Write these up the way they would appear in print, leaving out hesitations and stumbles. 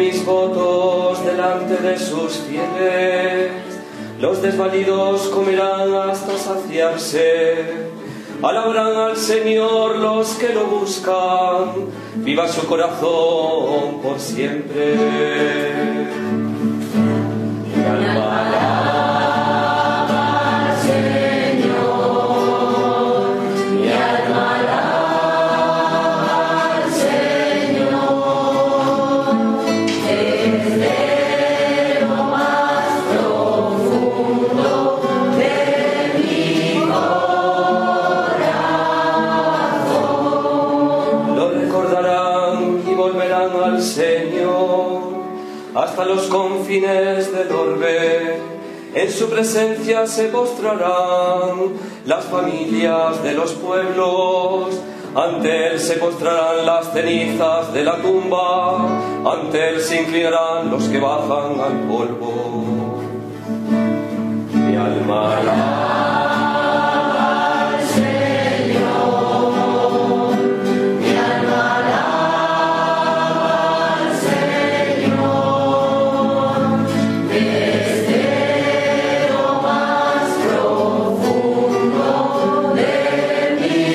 mis votos delante de sus fieles. Los desvalidos comerán hasta saciarse. Alabarán al Señor los que lo buscan. Viva su corazón por siempre. Mi alma alaba al Señor. Mi alma alaba al Señor. Desde lo más profundo de mi corazón. Lo recordarán y volverán al Señor hasta los confines del orbe. En su presencia se postrarán las familias de los pueblos. Ante él se postrarán las cenizas de la tumba. Ante él se inclinarán los que bajan al polvo. Mi alma alaba al Señor. Mi alma alaba al Señor. Desde lo más profundo de mi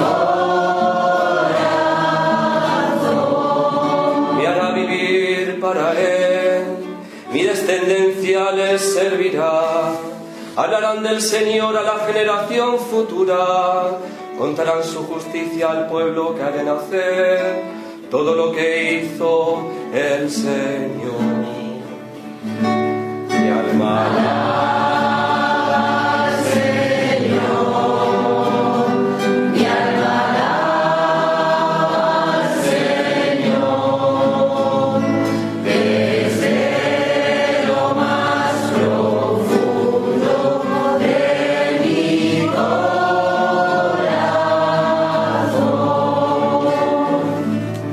corazón. Me hará vivir para él, mi descendencia les servirá. Hablarán del Señor a la generación futura, contarán su justicia al pueblo que ha de nacer, todo lo que hizo el Señor. Mi alma alaba al Señor. Mi alma alaba al Señor. Desde lo más profundo de mi corazón.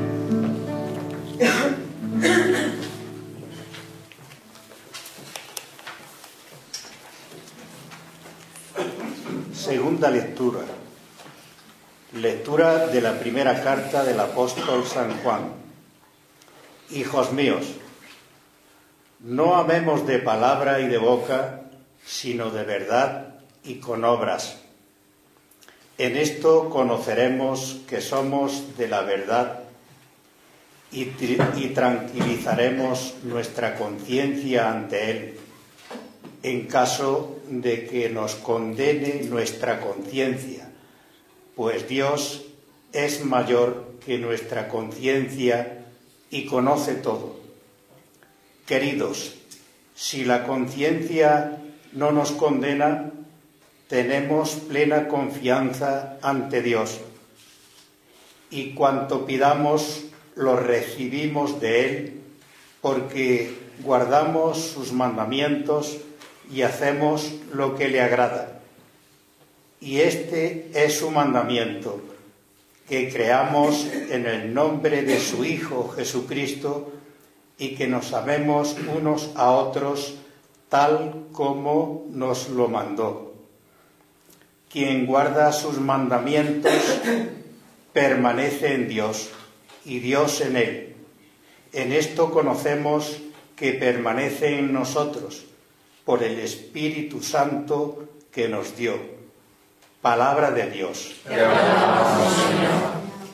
Segunda lectura. Lectura de la primera carta del apóstol San Juan. Hijos míos, no amemos de palabra y de boca, sino de verdad y con obras. En esto conoceremos que somos de la verdad y tranquilizaremos nuestra conciencia ante Él, en caso de que nos condene nuestra conciencia, pues Dios es mayor que nuestra conciencia y conoce todo. Queridos, si la conciencia no nos condena, tenemos plena confianza ante Dios, y cuanto pidamos lo recibimos de Él, porque guardamos sus mandamientos y hacemos lo que le agrada. Y este es su mandamiento, que creamos en el nombre de su Hijo Jesucristo y que nos amemos unos a otros tal como nos lo mandó. Quien guarda sus mandamientos permanece en Dios y Dios en él. En esto conocemos que permanece en nosotros por el Espíritu Santo que nos dio. Palabra de Dios. Te alabamos, Señor.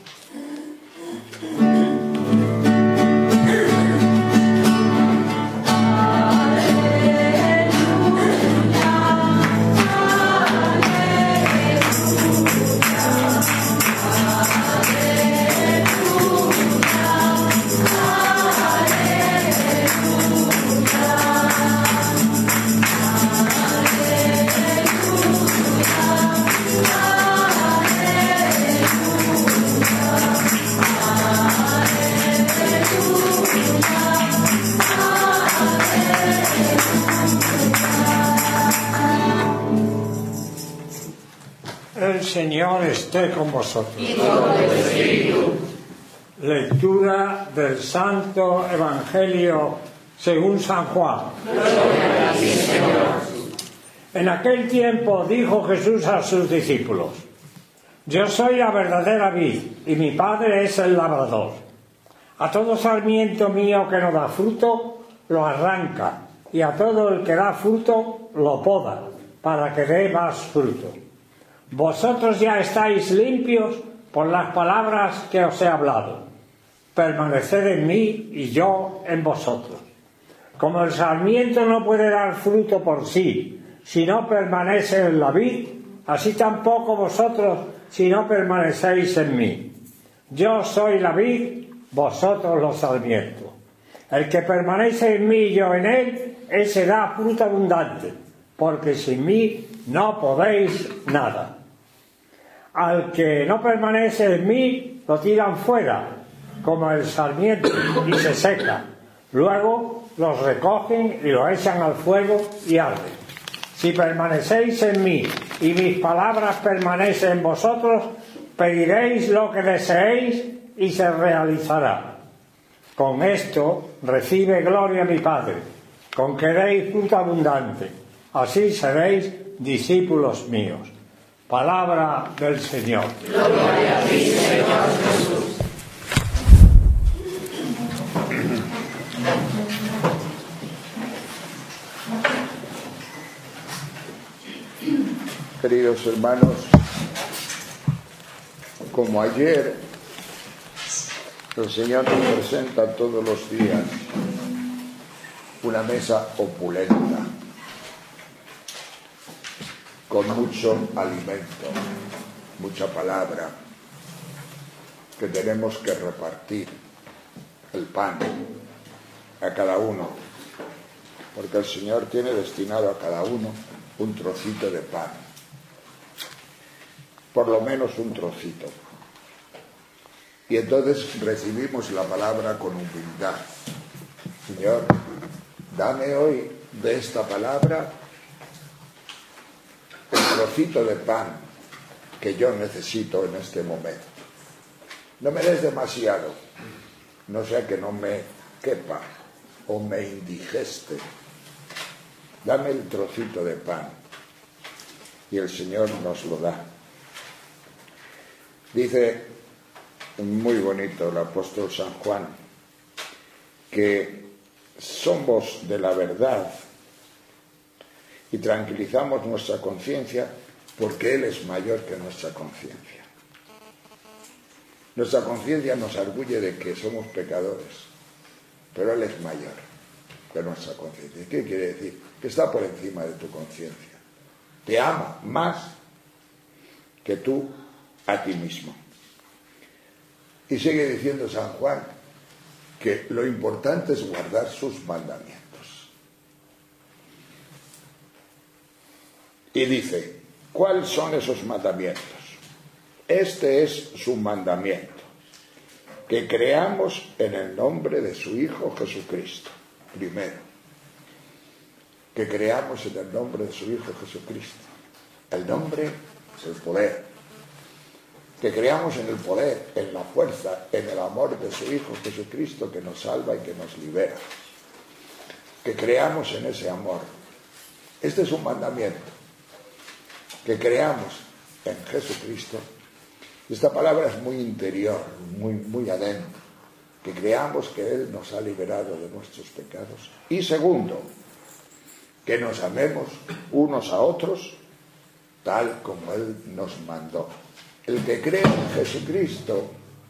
El Señor esté con vosotros. Y con tu espíritu. Lectura del Santo Evangelio según San Juan. Gloria a ti, Señor. En aquel tiempo dijo Jesús a sus discípulos: Yo soy la verdadera vid y mi Padre es el labrador. A todo sarmiento mío que no da fruto, lo arranca, y a todo el que da fruto, lo poda, para que dé más fruto. Vosotros ya estáis limpios por las palabras que os he hablado. Permaneced en mí y yo en vosotros. Como el sarmiento no puede dar fruto por sí, si no permanece en la vid, así tampoco vosotros, si no permanecéis en mí. Yo soy la vid, vosotros los sarmientos. El que permanece en mí y yo en él, ese da fruto abundante, porque sin mí no podéis nada. Al que no permanece en mí, lo tiran fuera, como el sarmiento, y se seca. Luego los recogen y lo echan al fuego y arden. Si permanecéis en mí y mis palabras permanecen en vosotros, pediréis lo que deseéis y se realizará. Con esto recibe gloria mi Padre, con que deis fruto abundante. Así seréis discípulos míos. Palabra del Señor. Gloria a ti, Señor Jesús. Queridos hermanos, como ayer, el Señor nos presenta todos los días una mesa opulenta, con mucho alimento, mucha palabra, que tenemos que repartir el pan a cada uno, porque el Señor tiene destinado a cada uno un trocito de pan. Por lo menos un trocito. Y entonces recibimos la palabra con humildad. Señor, dame hoy de esta palabra el trocito de pan que yo necesito en este momento. No me des demasiado, no sea que no me quepa o me indigeste. Dame el trocito de pan. Y el Señor nos lo da. Dice muy bonito el apóstol San Juan que somos de la verdad y tranquilizamos nuestra conciencia porque Él es mayor que nuestra conciencia. Nuestra conciencia nos arguye de que somos pecadores, pero Él es mayor que nuestra conciencia. ¿Qué quiere decir? Que está por encima de tu conciencia. Te ama más que tú a ti mismo. Y sigue diciendo San Juan que lo importante es guardar sus mandamientos. Y dice, ¿cuáles son esos mandamientos? Este es su mandamiento, que creamos en el nombre de su Hijo Jesucristo. Primero, que creamos en el nombre de su Hijo Jesucristo. El nombre es el poder. Que creamos en el poder, en la fuerza, en el amor de su Hijo Jesucristo que nos salva y que nos libera. Que creamos en ese amor. Este es un mandamiento. Que creamos en Jesucristo. Esta palabra es muy interior, muy adentro. Que creamos que Él nos ha liberado de nuestros pecados. Y segundo, que nos amemos unos a otros tal como Él nos mandó. El que cree en Jesucristo,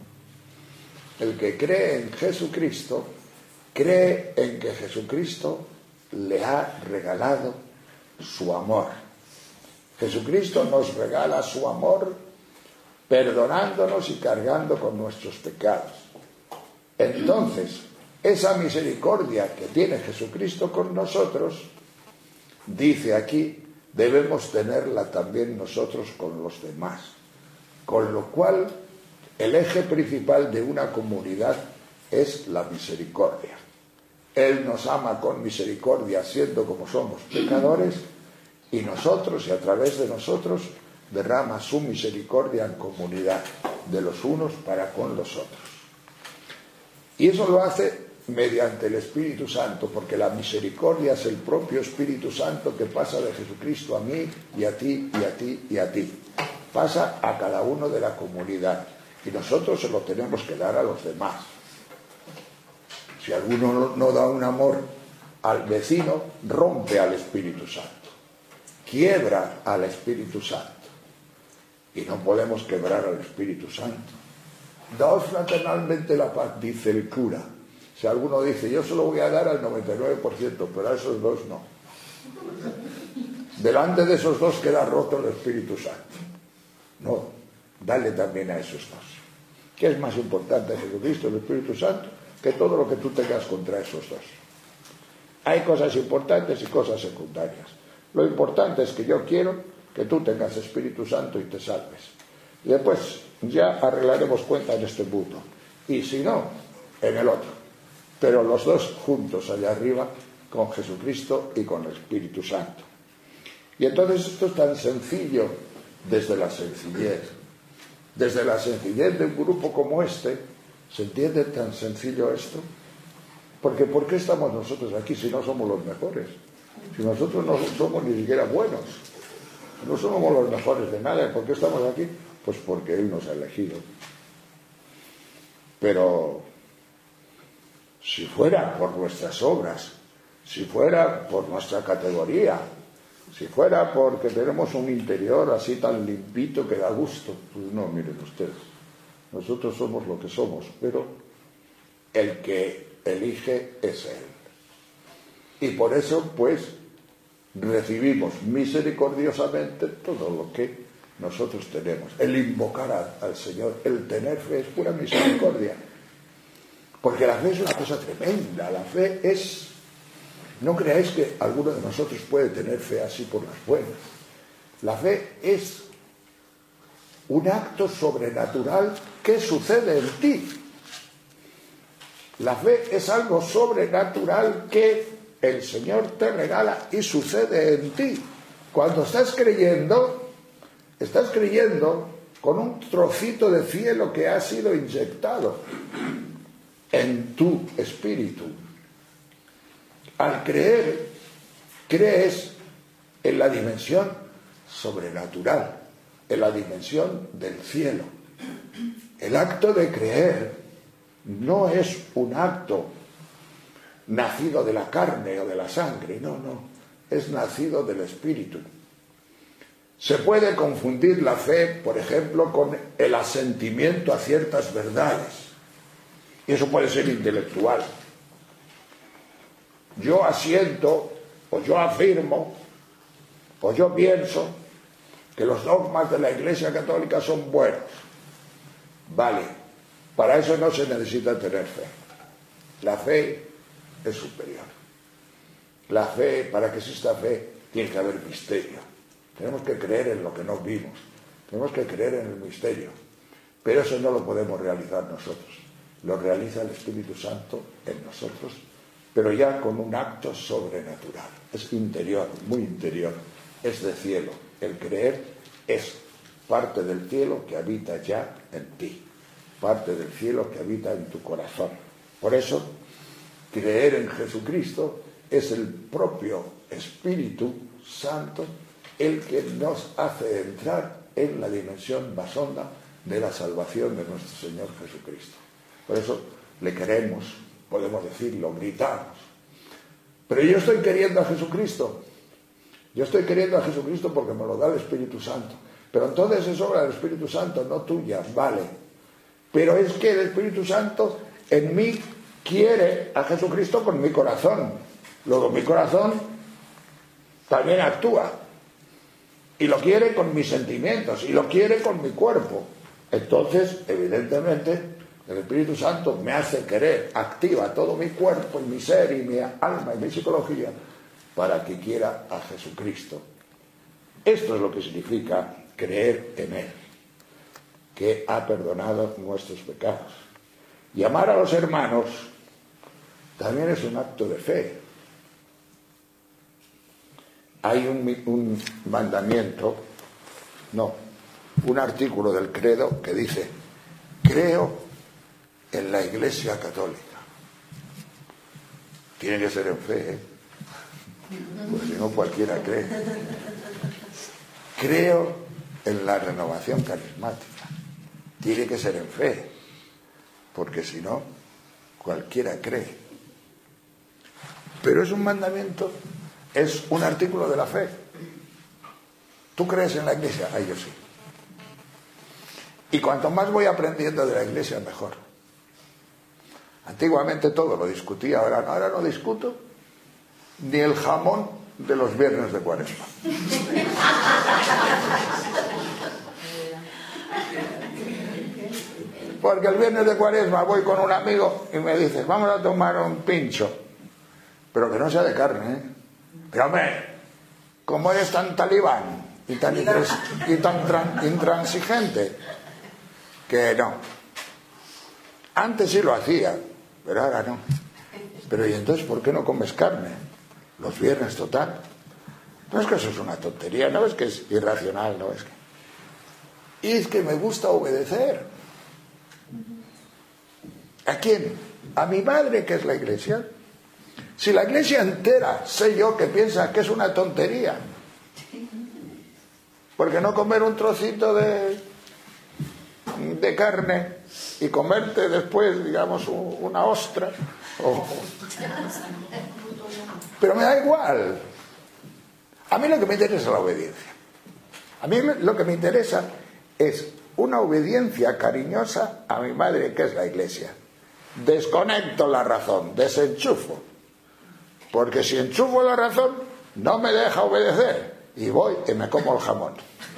cree en que Jesucristo le ha regalado su amor. Jesucristo nos regala su amor perdonándonos y cargando con nuestros pecados. Entonces, esa misericordia que tiene Jesucristo con nosotros, dice aquí, debemos tenerla también nosotros con los demás. Con lo cual, el eje principal de una comunidad es la misericordia. Él nos ama con misericordia, siendo como somos pecadores, y nosotros, y a través de nosotros, derrama su misericordia en comunidad, de los unos para con los otros. Y eso lo hace mediante el Espíritu Santo, porque la misericordia es el propio Espíritu Santo que pasa de Jesucristo a mí, y a ti, y a ti, y a ti. Pasa a cada uno de la comunidad y nosotros se lo tenemos que dar a los demás. Si alguno no da un amor al vecino, rompe al Espíritu Santo, quiebra al Espíritu Santo. Y no podemos quebrar al Espíritu Santo. Daos fraternalmente la paz, dice el cura. Si alguno dice, yo solo voy a dar al 99%, pero a esos dos no. Delante de esos dos queda roto el Espíritu Santo. No, dale también a esos dos. ¿Qué es más importante, Jesucristo, el Espíritu Santo, que todo lo que tú tengas contra esos dos? Hay cosas importantes y cosas secundarias. Lo importante es que yo quiero que tú tengas Espíritu Santo y te salves. Y después ya arreglaremos cuenta en este mundo. Y si no, en el otro. Pero los dos juntos allá arriba, con Jesucristo y con el Espíritu Santo. Y entonces esto es tan sencillo desde la sencillez. Desde la sencillez de un grupo como este, ¿se entiende tan sencillo esto? Porque ¿por qué estamos nosotros aquí si no somos los mejores? Si nosotros no somos ni siquiera buenos, no somos los mejores de nada. ¿Por qué estamos aquí? Pues porque Él nos ha elegido. Pero si fuera por nuestras obras, si fuera por nuestra categoría, si fuera porque tenemos un interior así tan limpito que da gusto, pues no, miren ustedes, nosotros somos lo que somos, pero el que elige es Él. Y por eso, pues, recibimos misericordiosamente todo lo que nosotros tenemos. El invocar al Señor, el tener fe es pura misericordia. Porque la fe es una cosa tremenda. La fe es... No creáis que alguno de nosotros puede tener fe así por las buenas. La fe es un acto sobrenatural que sucede en ti. La fe es algo sobrenatural que el Señor te regala y sucede en ti. Cuando estás creyendo con un trocito de cielo que ha sido inyectado en tu espíritu. Al creer, crees en la dimensión sobrenatural, en la dimensión del cielo. El acto de creer no es un acto nacido de la carne o de la sangre, no, es nacido del espíritu. Se puede confundir la fe, por ejemplo, con el asentimiento a ciertas verdades. Y eso puede ser intelectual. Yo asiento, o yo afirmo, o yo pienso que los dogmas de la Iglesia Católica son buenos. Vale, para eso no se necesita tener fe. La fe es superior. La fe, para que exista fe, tiene que haber misterio. Tenemos que creer en lo que no vimos. Tenemos que creer en el misterio. Pero eso no lo podemos realizar nosotros. Lo realiza el Espíritu Santo en nosotros, pero ya con un acto sobrenatural. Es interior, muy interior. Es de cielo. El creer es parte del cielo que habita ya en ti. Parte del cielo que habita en tu corazón. Por eso, creer en Jesucristo es el propio Espíritu Santo el que nos hace entrar en la dimensión más honda de la salvación de nuestro Señor Jesucristo. Por eso le queremos, podemos decirlo, gritamos. Pero yo estoy queriendo a Jesucristo. Yo estoy queriendo a Jesucristo porque me lo da el Espíritu Santo. Pero entonces es obra del Espíritu Santo, no tuya, vale. Pero es que el Espíritu Santo en mí quiere a Jesucristo con mi corazón. Luego mi corazón también actúa. Y lo quiere con mis sentimientos, y lo quiere con mi cuerpo. Entonces, evidentemente, el Espíritu Santo me hace querer, activa todo mi cuerpo y mi ser y mi alma y mi psicología para que quiera a Jesucristo. Esto es lo que significa creer en Él, que ha perdonado nuestros pecados. Y amar a los hermanos también es un acto de fe. Hay un mandamiento, un artículo del credo que dice: creo en la Iglesia Católica. Tiene que ser en fe, ¿eh? Pues si no cualquiera cree. Creo en la renovación carismática. Tiene que ser en fe, porque si no cualquiera cree. Pero es un mandamiento, es un artículo de la fe. ¿Tú crees en la Iglesia? Yo sí. Y cuanto más voy aprendiendo de la Iglesia, mejor. Antiguamente todo lo discutía, ahora no discuto ni el jamón de los viernes de Cuaresma. Porque el viernes de Cuaresma voy con un amigo y me dice, vamos a tomar un pincho, pero que no sea de carne, ¿eh? Pero hombre, como eres tan talibán y tan intransigente, que no. Antes sí lo hacía, pero ahora no. Pero ¿y entonces por qué no comes carne? Los viernes, total. No es que eso es una tontería, no es que es irracional, no es que... Y es que me gusta obedecer. ¿A quién? A mi madre, que es la Iglesia. Si la Iglesia entera sé yo que piensa que es una tontería, porque no comer un trocito de carne y comerte después, digamos, una ostra, pero me da igual. A mí lo que me interesa es la obediencia. A mí lo que me interesa es una obediencia cariñosa a mi madre, que es la Iglesia. Desconecto la razón, desenchufo, porque si enchufo la razón no me deja obedecer y voy y me como el jamón.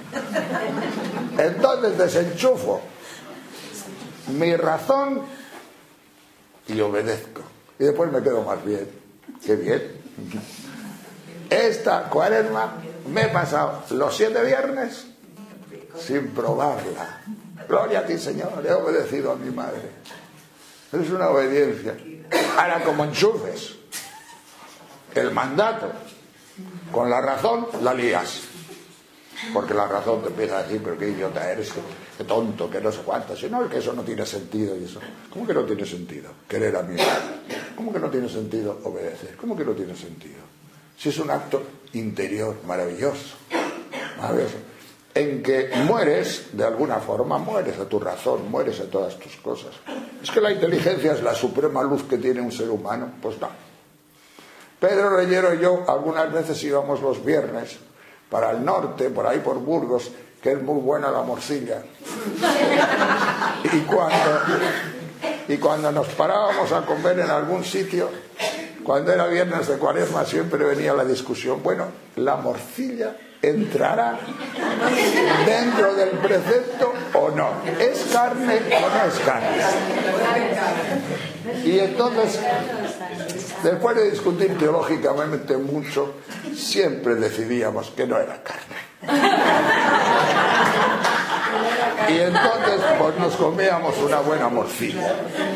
Entonces desenchufo mi razón y obedezco, y después me quedo más bien. ¡Qué bien! Esta Cuaresma me he pasado los 7 viernes sin probarla. Gloria a ti, Señor, he obedecido a mi madre. Es una obediencia. Ahora, como enchufes el mandato con la razón, la lías. Porque la razón te empieza a decir, pero qué idiota eres, qué tonto, que no sé cuánto. Si no, es que eso no tiene sentido. Y eso, ¿cómo que no tiene sentido? Querer a mi madre. ¿Cómo que no tiene sentido obedecer? ¿Cómo que no tiene sentido? Si es un acto interior maravilloso. Maravilloso. En que mueres, de alguna forma, mueres a tu razón, mueres a todas tus cosas. ¿Es que la inteligencia es la suprema luz que tiene un ser humano? Pues no. Pedro Reyero y yo algunas veces íbamos los viernes para el norte, por ahí por Burgos, que es muy buena la morcilla. Y cuando nos parábamos a comer en algún sitio, cuando era viernes de Cuaresma, siempre venía la discusión, bueno, la morcilla entrará dentro del precepto o no, ¿es carne o no es carne? Y entonces, después de discutir teológicamente mucho, siempre decidíamos que no era carne. Y entonces pues nos comíamos una buena morcilla.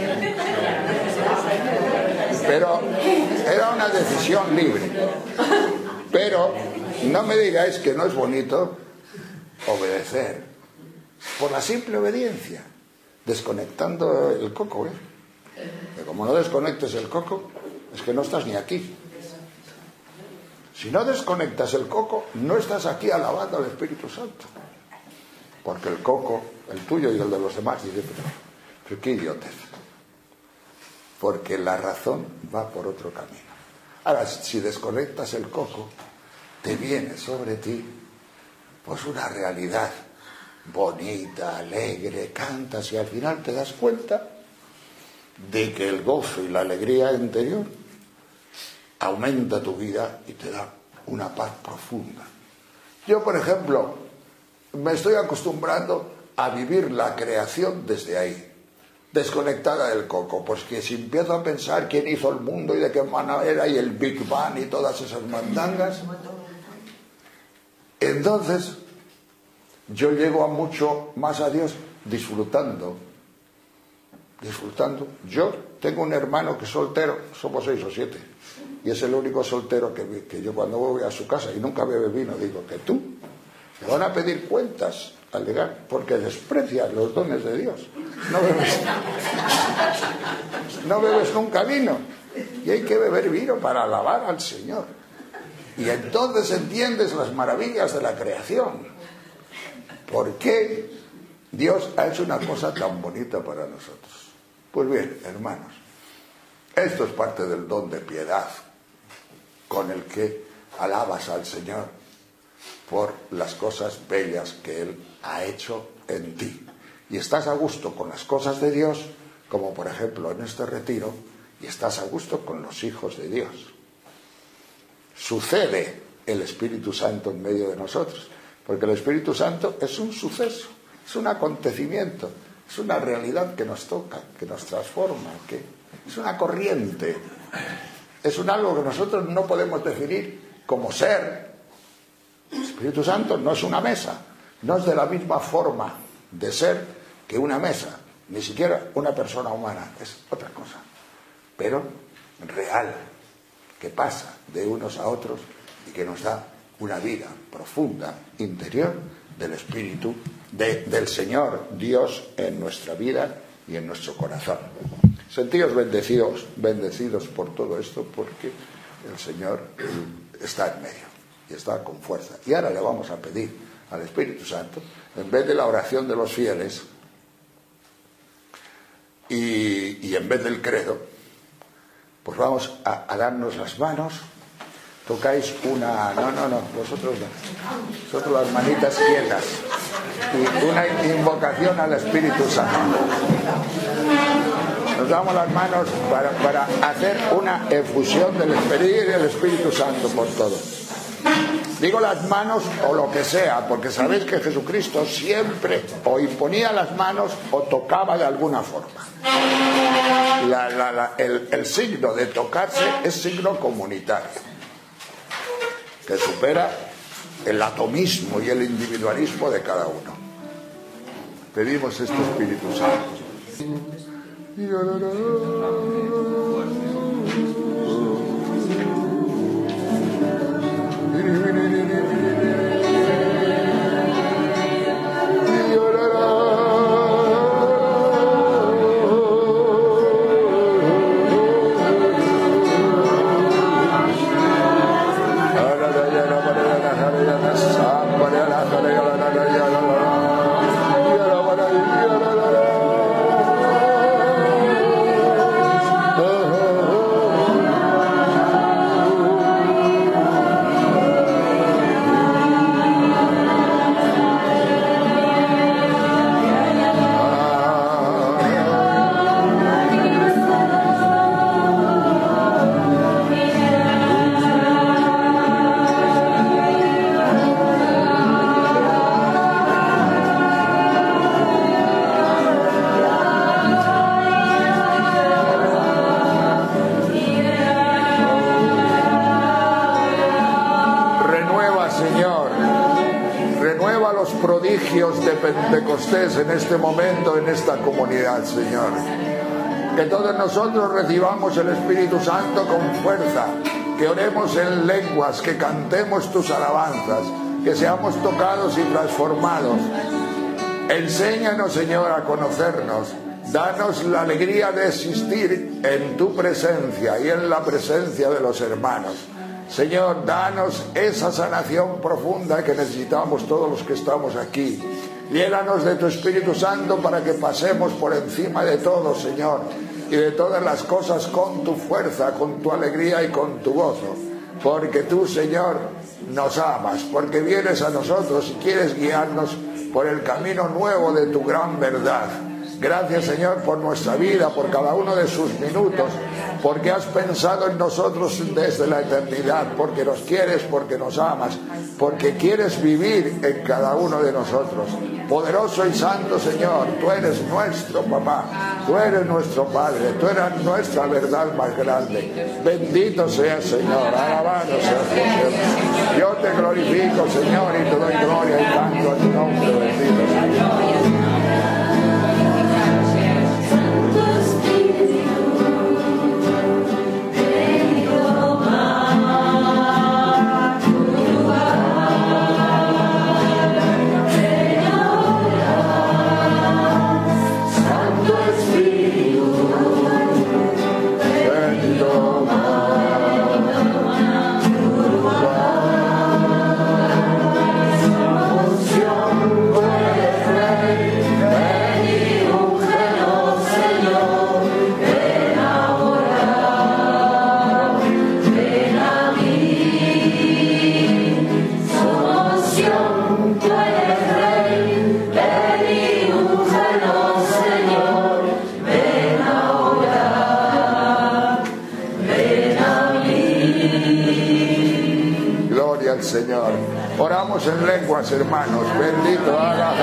Pero era una decisión libre. Pero no me digáis que no es bonito obedecer por la simple obediencia, desconectando el coco, que como no desconectes el coco, es que no estás ni aquí. Si no desconectas el coco, no estás aquí alabando al Espíritu Santo, porque el coco, el tuyo y el de los demás, dice, pero qué idiotez, porque la razón va por otro camino. Ahora, si desconectas el coco, te viene sobre ti pues una realidad bonita, alegre, cantas y al final te das cuenta de que el gozo y la alegría interior aumenta tu vida y te da una paz profunda. Yo, por ejemplo, me estoy acostumbrando a vivir la creación desde ahí, desconectada del coco, pues que si empiezo a pensar quién hizo el mundo y de qué manera y el Big Bang y todas esas mandangas, entonces yo llego a mucho más a Dios disfrutando. Yo tengo un hermano que es soltero, somos 6 o 7, y es el único soltero que yo cuando voy a su casa y nunca bebe vino, digo que tú te van a pedir cuentas al llegar, porque desprecias los dones de Dios. No bebes nunca vino, y hay que beber vino para alabar al Señor. Y entonces entiendes las maravillas de la creación. ¿Por qué Dios ha hecho una cosa tan bonita para nosotros? Pues bien, hermanos, esto es parte del don de piedad con el que alabas al Señor por las cosas bellas que Él ha hecho en ti. Y estás a gusto con las cosas de Dios, como por ejemplo en este retiro, y estás a gusto con los hijos de Dios. Sucede el Espíritu Santo en medio de nosotros, porque el Espíritu Santo es un suceso, es un acontecimiento, es una realidad que nos toca, que nos transforma, que es una corriente, es un algo que nosotros no podemos definir como ser. El Espíritu Santo no es una mesa, no es de la misma forma de ser que una mesa, ni siquiera una persona humana, es otra cosa, pero real, que pasa de unos a otros y que nos da una vida profunda, interior, del Espíritu, del Señor Dios en nuestra vida y en nuestro corazón. Sentíos bendecidos por todo esto, porque el Señor está en medio y está con fuerza. Y ahora le vamos a pedir al Espíritu Santo, en vez de la oración de los fieles y en vez del credo, pues vamos a darnos las manos. Tocáis una... No, vosotros no. Vosotros las manitas quietas. Y una invocación al Espíritu Santo. Nos damos las manos para hacer una efusión del Espíritu Santo por todo. Digo las manos o lo que sea, porque sabéis que Jesucristo siempre o imponía las manos o tocaba de alguna forma. El signo de tocarse es signo comunitario, que supera el atomismo y el individualismo de cada uno. Pedimos este Espíritu Santo. De Pentecostés en este momento, en esta comunidad, Señor. Que todos nosotros recibamos el Espíritu Santo con fuerza, que oremos en lenguas, que cantemos tus alabanzas, que seamos tocados y transformados. Enséñanos, Señor, a conocernos. Danos la alegría de existir en tu presencia y en la presencia de los hermanos. Señor, danos esa sanación profunda que necesitamos todos los que estamos aquí. Llénanos de tu Espíritu Santo para que pasemos por encima de todo, Señor, y de todas las cosas con tu fuerza, con tu alegría y con tu gozo. Porque tú, Señor, nos amas, porque vienes a nosotros y quieres guiarnos por el camino nuevo de tu gran verdad. Gracias, Señor, por nuestra vida, por cada uno de sus minutos, porque has pensado en nosotros desde la eternidad, porque nos quieres, porque nos amas, porque quieres vivir en cada uno de nosotros. Poderoso y santo Señor, tú eres nuestro papá, tú eres nuestro Padre, tú eres nuestra verdad más grande. Bendito seas, Señor, alabado seas, Señor. Yo te glorifico, Señor, y te doy gloria y canto a tu nombre, bendito Señor. Rey. del Señor. Oramos en lenguas, hermanos. Bendito haga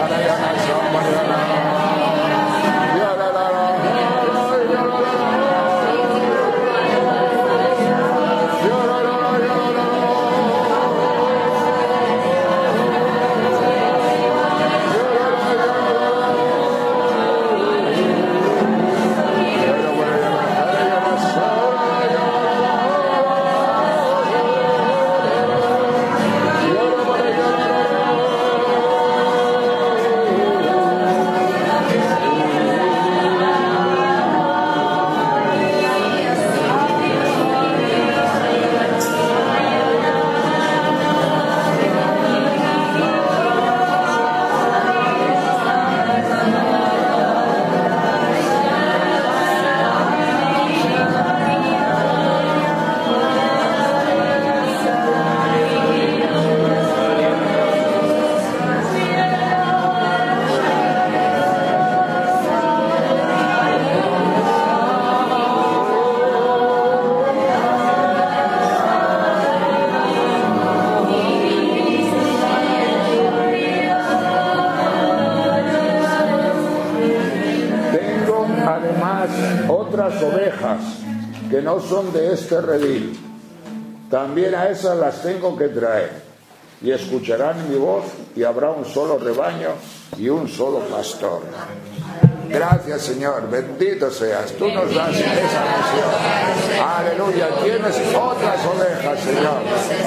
ovejas que no son de este redil, también a esas las tengo que traer, y escucharán mi voz, y habrá un solo rebaño y un solo pastor. Gracias, Señor, bendito seas, tú nos das esa misión. Aleluya, tienes otras ovejas, Señor,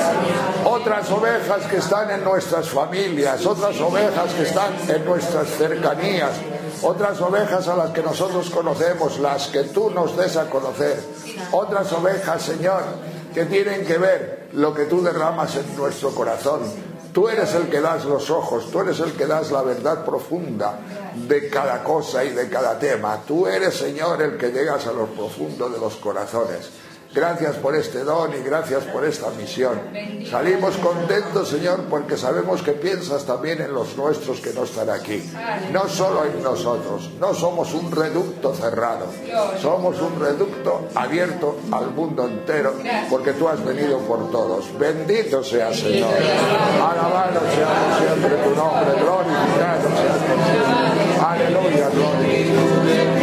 otras ovejas que están en nuestras familias, otras ovejas que están en nuestras cercanías, otras ovejas a las que nosotros conocemos, las que tú nos des a conocer, otras ovejas, Señor, que tienen que ver lo que tú derramas en nuestro corazón. Tú eres el que das los ojos, tú eres el que das la verdad profunda de cada cosa y de cada tema. Tú eres, Señor, el que llegas a lo profundo de los corazones. Gracias por este don y gracias por esta misión. Salimos contentos, Señor, porque sabemos que piensas también en los nuestros que no están aquí. No solo en nosotros. No somos un reducto cerrado. Somos un reducto abierto al mundo entero, porque tú has venido por todos. Bendito seas, Señor. Alabado sea siempre tu nombre. Glorificado sea tu nombre. Aleluya, gloria.